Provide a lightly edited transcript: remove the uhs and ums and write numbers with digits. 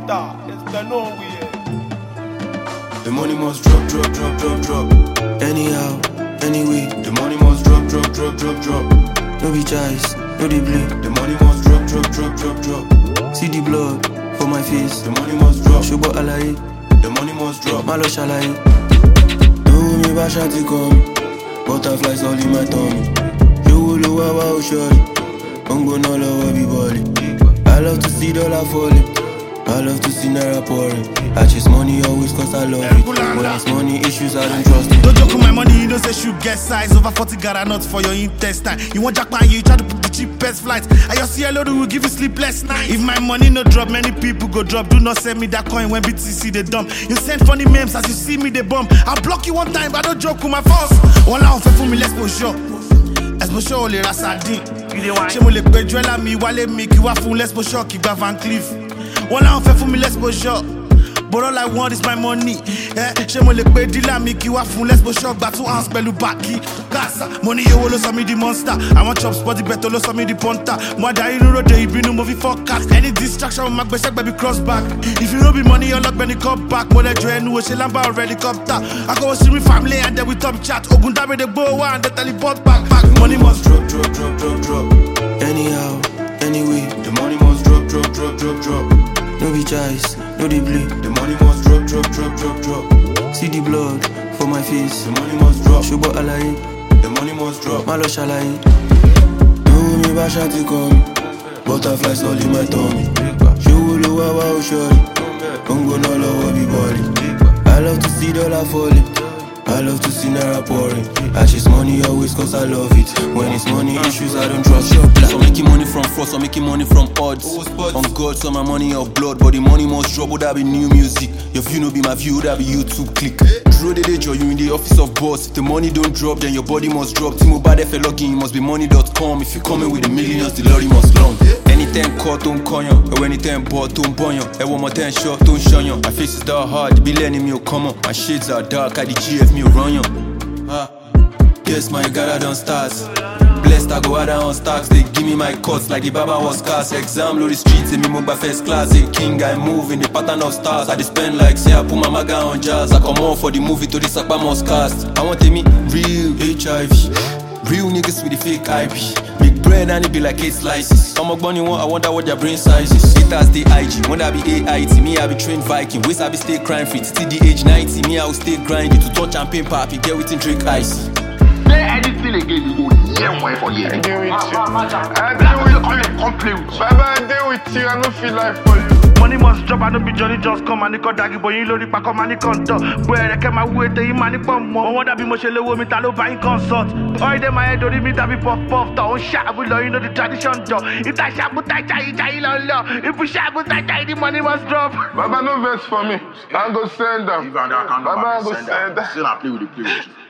Monster, it's the no way. The money must drop, drop, drop, drop, drop. Anyhow, anyway. The money must drop, drop, drop, drop, drop. No be choice, no dey bleed. The money must drop, drop, drop, drop, drop. See the blood for my face. The money must drop. Shobo alaye. The money must drop. Malo shalaye. Do me bashati come. Butterflies all in my tummy. You will wow shorty. Bongo no love be body. I love to see dollar falling. I love to see naira pouring. I chase money always cause I love it. When it's money issues, I don't trust it. Don't joke with my money, you know say should get size. Over 40 gara nuts for your intestine. You want jackpot, you try to put the cheapest flights. I just see a lot will give you sleepless nights. If my money no drop, many people go drop. Do not send me that coin when BTC they dump. You send funny memes as you see me they bump. I'll block you one time, but don't joke with my force. One out for me, let's push up. Exposure only rasadin. She mo le pe jewelry mi wale mi ki wa fun let's push up ki gba Van Cleef. One out for me, let's push up. But all I want is my money. She mo le pe dealer mi ki wa fun let's push up. Gba 2 ounce pẹ̀lú baki. Casa money yo lo so me the monster. I want chop spot the better lo so me the punter. Mo da inu road dey ibinu movie forecast. Any distraction ma gbe baby cross back. If you no be money your luck when it come back. Mo le jo enu o se lamba or helicopter. I go see me family and then we top chat. Ogun dabe dey go and they teleport back. Money must drop, drop, drop, drop, drop. Anyhow, anyway. The money must drop, drop, drop, drop, drop. No be choice, no dey bleed. The money must drop, drop, drop, drop, drop. See the blood for my face. The money must drop. Shobo alaye. The money must drop. Malo shalaye. Do me bashati come. Butterflies all in my tummy. You will wow shorty. Bongo no love be body. I love to see dollar falling. I love to see naira pouring. I chase money always cause I love it. When it's money issues, I don't trust you. So making money from fraud, so making money from odds. On God, so my money of blood. But the money must drop, would that be new music? Your view no be my view, that be YouTube click. Draw the day, you in the office of boss. If the money don't drop, then your body must drop. Timo bad if login, you must be money.com. If you coming with the millions, the lorry must long. Anytime caught, don't conyo. Or anytime bought, don't bonyo. And one more time short, don't shonyo. My face is dark hard, the be learning me, come on. My shades are dark, I the GF me run yo. Yes, my God, I don't start. Blessed, I go out on stacks. They give me my cuts like the Baba was cast. Exam, load the streets, and me move by first class. A king, I move in the pattern of stars. I just spend like, say, I put my maga on jazz. I come on for the movie to the Sakba must cast. I want to meet real HIV. Real niggas with the fake IP. Big bread and it be like 8 slices. Some of money one, I wonder what their brain size is. It has the IG, when I be AIT. Me, I be trained Viking. Waist, I be stay crime free. Till the age 90, me, I will stay grinding. To touch and paint papi, get within Drake ice. Play anything again, you go yeah, one for you. I deal with you. I deal with you. I don't feel like for you. Money must drop, I don't be Johnny just come and got daggy boy, you load it back on money contour. Where I can my way to him money pump more. What that be much low with me, talo buying consult. All them my head, don't me that be puff. Don't shot, we know you know the tradition job. If I shot, but I try, if we shot, but I try, the money must drop. Baba, no verse for me. I'm gonna send them. Baba, I'm gonna send them. Still, I play with you.